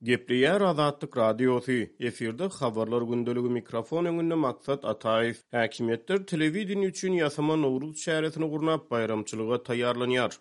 Gepliýär Azatlyk radiosu. Efirde habarlar gündöligi mikrofon öňünde maksat Ataýew. Häkimetler telewizion üçin ýasama Nowruz şäheresini gurnap bayramçylyga taýýarlanýar.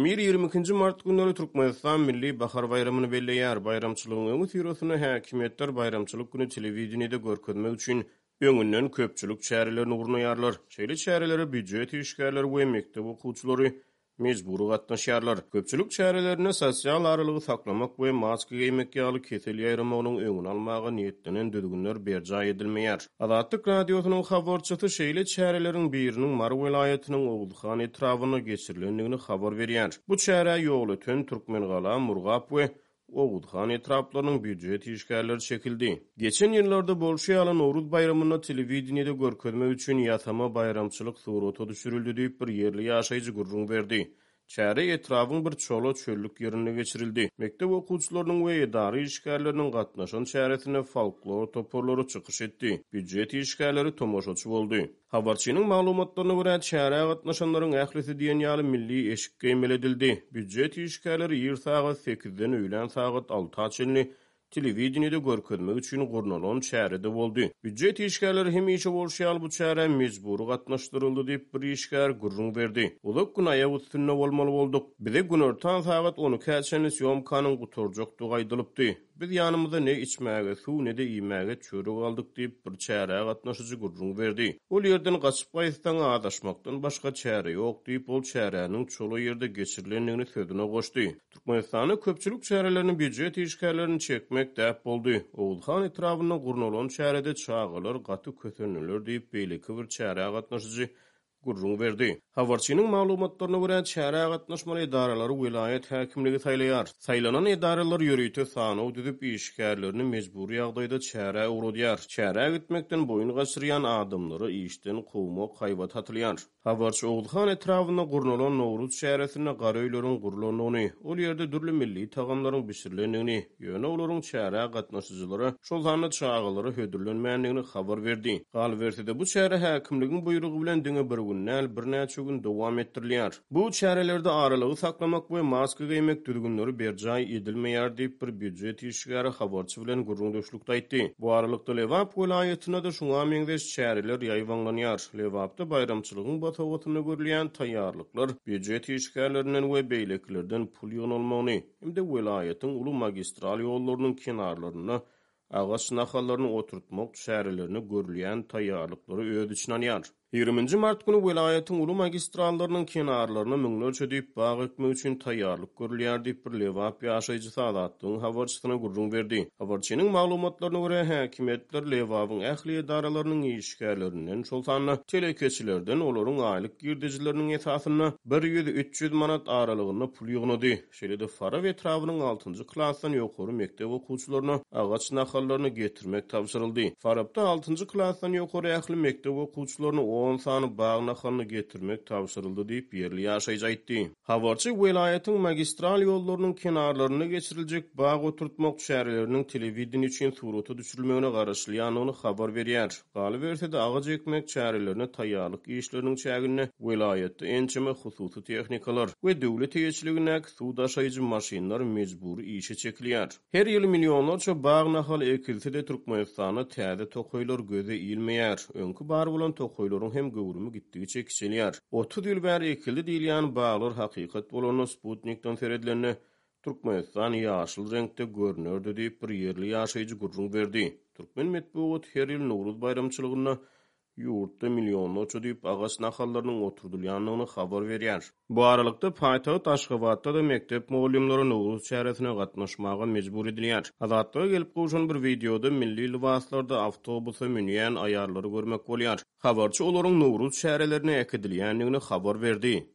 21-22 mart günleri Türkmenistan milli bahar bayramyny belleýär. Bayramçylygyň öňü syrasyna häkimetler bayramçylyk güni telewizionyda görkezmek üçin öňünden köpçülik şäherelerini gurnaýarlar. Şeýle şäherelere büdjet işgärleri we mekdep okuwçylary mecburi gatnaşýarlar. Köpçülik şäherelerine sosial aralygy saklamak we maska giymek ýaly kesel ýaýramagynyň öňüni almaga niýetlenen düzgünler berja edilmeýär. Azatlyk radiosynyň habarçysy şeýle şähereleriň biriniň Mar welaýatynyň Oguzhan etrawyna geçirilendigini habar berýär. Bu şähere ýoly tön Türkmengala, Murgap we Oguzhan etraplarynyň büdjet işgärleri çekildi. Geçen ýyllarda bolşaýaly Nowruz bayramyny telewizionyda görkezmek üçin ýasama bayramçylyk suraty düşürildi diýip bir ýerli ýaşaýjy gurrun berdi. Şähere etrawyň bir çolo çöllük ýerine geçirildi. Mekdep okuwçylarynyň we edary işgärleriniň gatnaşan şäheresine folklor toporlary çykyş etdi. Büdjet işgärleri tomoşaçy boldy. Habarçynyň maglumatlaryna görä şähere gatnaşanlaryň ählisi diýen ýaly milli eşik geýmeledildi. Büdjet işgärleri ýer sagat 8-den öýlen sagat 6-çynly telewizionyda görkezmek üçin gurnalan şäherede boldy. Büdjet işgärleri hemişe bolşaýal bu şähere mecburi gatnaşdyryldy diýip bir işgär gurrun berdi. Ulak gün aýagy üstünde bolmaly boldyk. Bize gün ortaň sagat 12-çynly syomkanyň guturjakdygy aýdylypdy. Biz ýanymyzda ne içmäge, suw ne de iýmäge çörek aldyk diýip bir şähere gatnaşyjy gurrun berdi. Ol ýerden gaçyp gaýtsaň adaşmakdan başga çäre ýok diýip ol şähereniň çolo ýerde geçirilendigini sözüne goşdy. Türkmenistanyň köpçülik şäherelerini büdjet işgärlerini çekmek däp boldy. Oguzhan etrawyna gurnalan şäherede çağalar, gaty kösenler diýip beýleki bir şähere gatnaşyjy gurrun berdi. Habarçynyň maglumatlaryna görä şähere gatnaşmaly edaralary vilayet häkimligi saýlaýar. Saýlanan edaralar ýörüýte sanaw düzüp işgärlerini mejburi ýagdaýda şähere uradýar. Şähere gitmekden boyun gaçyrýan adamlary işden gowmak haýbat atylýar. Habarçy Oguzhan etrawyna gurnalan Nowruz şäheresine garaýlaryň gurulanyny, ol ýerde dürli milli tagamlaryň bişirilendigini, ýöne olaryň şähere gatnaşyjylary şol zany çağalary hödürlenmäändigini habar berdi. Gal bersede bu şähere häkimligiň buýrugy bilen diňe bir günnäl bir näçe gün dowam etdirilýär. Bu şäherelerde aralygy saklamak we maska giýmek düzgünleri berjaý edilmeýär diýip bir büdjet işgäri habarçy bilen gurrundaşlykda aýtdy. Bu aralykda Lewap welaýatyna da şuňa meňzeş şäherler ýaýwanlanýar. Lewapda bayramçylygyň batawatyna görülýän taýýarlyklar büdjet işgärlerinden we beýleklerden pul ýynalmagyny hemde welaýatyň uly magistral ýollarynyň kenarlaryna agaç nahalaryny oturtmak şäherlerini görülýän taýýarlyklary öz içine alýar. 20 mart günü welaýatyň uly magistrallarynyň kenarlaryna müňlerçe diýip bag etmek üçin taýýarlyk görülýär diýip bir Lewap ýaşaýjy Azatlygyň habarçysyna gurrun berdi. Habarçynyň maglumatlaryna görä häkimetler Lewapyň ähli edaralarynyň işgärlerinden şol sany telekeçilerden olaryň aýlyk girdijileriniň esasyna 100-300 manat aralygyna pul ýygnady. Şeýle-de Faraw etrawynyň 6-njy klassdan ýokary mekdep okuwçylaryna agaç nahalaryny getirmek tapşyryldy. Farawda 6-njy klassdan ýokary ähli mekdep okuwçylaryny 10 sany bag nahalyny getirmek tapşyryldy diýip ýerli ýaşaýjy aýtdy. Habarçy welaýatyň magistral ýollarynyň kenarlaryna geçiriljek bag oturtmak şäherleriniň telewizion üçin suraty düşürilmegine garaşly ýanyny habar berýär. Galy bersede agaç ekmek şäherlerine taýýarlyk işleriniň çägine welaýatda ençeme hususy tehnikalar we döwlet ýeçiligine suw daşaýjy maşinlar mejburi işe çekilýär. Her ýyly millionlarça bag nahaly ekilse de Türkmenistana täze tokoýlar göze ilmeýär. Öňkü bar bolan tokoýlar hem gowrumy gitdigi çekişelýär. 30 ýyl bäri ekildi diýilýän baglar hakykat bolan Sputnikden seredilende Türkmenistan ýaşyl reňkde görnördi diýip bir ýerli ýaşaýjy gurrun berdi. Türkmen medeniýet her ýyl Nowruz bayramçylygyna ýurtda millionlarça diýip agaç nahalarynyň oturdylýanlygyny habar berýär. Bu aralykda paýtagat Aşgabatda da mekdep mugallimlary Nowruz şäheresine gatnaşmaga mejbur edilýär. Azatlyga gelip gowşan bir videoda milli libaslarda awtobusa minýän aýarlary görmek bolýar. Habarçy olaryň Nowruz şäherelerine ekidilýändigini habar berdi.